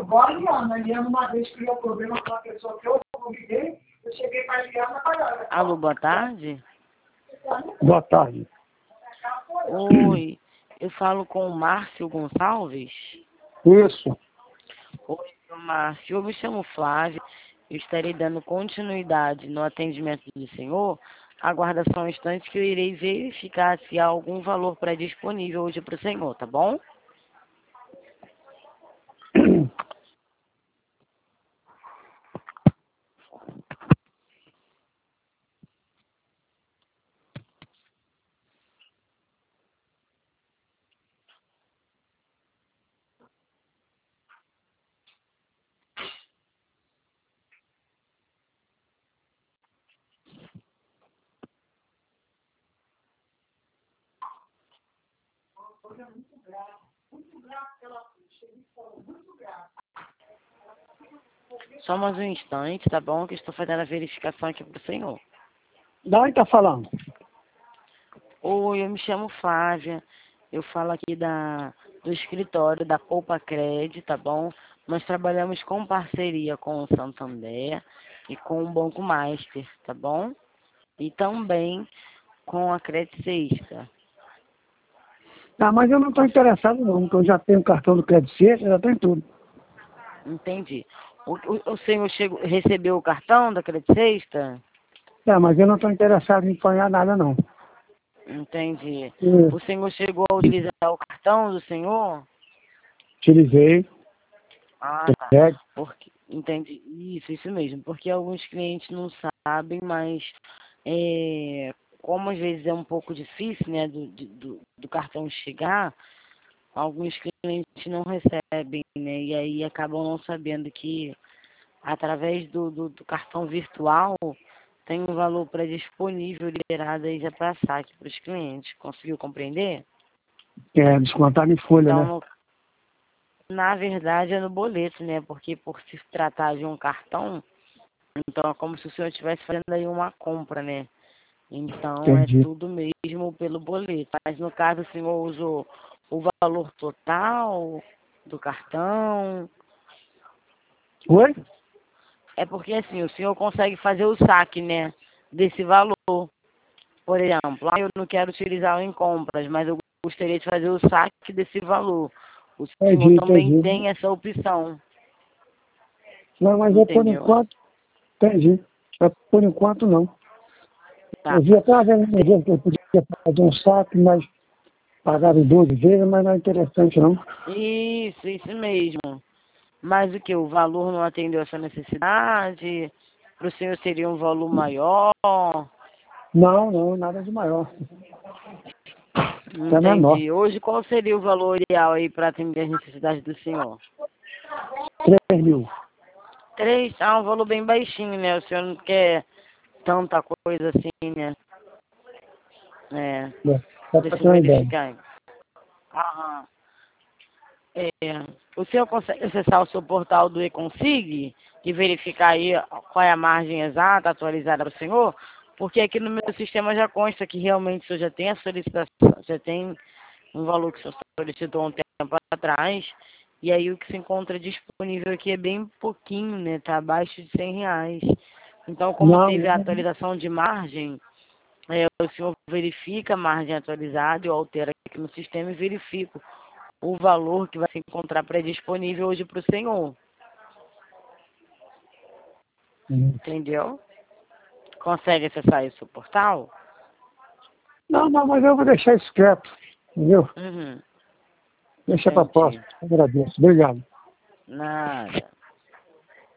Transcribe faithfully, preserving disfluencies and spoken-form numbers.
igual a Liana. A Liana uma vez criou problema com uma pessoa que eu convidei, eu cheguei para a Liana para... Alô, boa tarde. Boa tarde. Oi, eu falo com o Márcio Gonçalves. Isso. Oi, seu Márcio, eu me chamo Flávia, eu estarei dando continuidade no atendimento do senhor. Aguarda só um instante que eu irei verificar se há algum valor pré-disponível hoje para o senhor, tá bom? Só mais um instante, tá bom? Que estou fazendo a verificação aqui para o senhor. Da onde tá falando? Oi, eu me chamo Flávia. Eu falo aqui da, do escritório da Poupa Cred, tá bom? Nós trabalhamos com parceria com o Santander e com o Banco Master, tá bom? E também com a Credit Sexta. Ah, mas eu não estou interessado não, porque eu já tenho cartão do Crédito Sexta, já tenho tudo. Entendi. O, o, o senhor chegou, recebeu o cartão da Credit Sexta? É, mas eu não estou interessado em apanhar nada não. Entendi. Eu O senhor chegou a utilizar o cartão do senhor? utilizei, Ah, tá. é, Porque, entendi. Isso, isso mesmo. Porque alguns clientes não sabem, mas é, como às vezes é um pouco difícil, né, do, de- do, do cartão chegar, alguns clientes não recebem, né, e aí acabam não sabendo que através do, do, do cartão virtual tem um valor pré-disponível liberado aí já para saque para os clientes. Conseguiu compreender? é descontado em folha, Então, né? no Na verdade, é no boleto, né? Porque por se tratar de um cartão, então é como se o senhor estivesse fazendo aí uma compra, né? Então é Entendi. tudo mesmo pelo boleto. Mas no caso, o senhor usou o valor total do cartão. Oi? É porque assim, o senhor consegue fazer o saque, né? Desse valor. Por exemplo, ah, eu não quero utilizar em compras, mas eu gostaria de fazer o saque desse valor. O senhor Entendi, também entendi. tem essa opção, Não, mas eu por entendeu? enquanto, entendi. Mas por enquanto não. Tá. Eu vi até uma vez uma vez que eu podia fazer um saque, mas pagava em doze vezes, mas não é interessante não. Isso, isso mesmo. Mas o que? O valor não atendeu essa necessidade? Para o senhor seria um valor maior? Não, não, nada de maior. É menor. Entendi. Hoje qual seria o valor ideal aí para atender as necessidades do senhor? Três mil. Três, ah, um valor bem baixinho, né? O senhor não quer tanta coisa assim, né? É, É, só para deixa ter eu uma ideia. verificar. Aham. É, o senhor consegue acessar o seu portal do eConsig e verificar aí qual é a margem exata atualizada para o senhor? Porque aqui no meu sistema já consta que realmente o senhor já tem a solicitação, já tem um valor que o senhor solicitou há um tempo atrás, e aí o que se encontra disponível aqui é bem pouquinho, né? Tá abaixo de cem reais. Então, como Não, teve a não, atualização de margem, é, o senhor verifica a margem atualizada, eu altero aqui no sistema e verifico o valor que vai se encontrar pré-disponível hoje para o senhor. Entendeu? Consegue acessar esse seu portal? não, não, mas eu vou deixar isso quieto, entendeu? Uhum. Deixa para Entendi. próxima. Agradeço. Obrigado. Nada.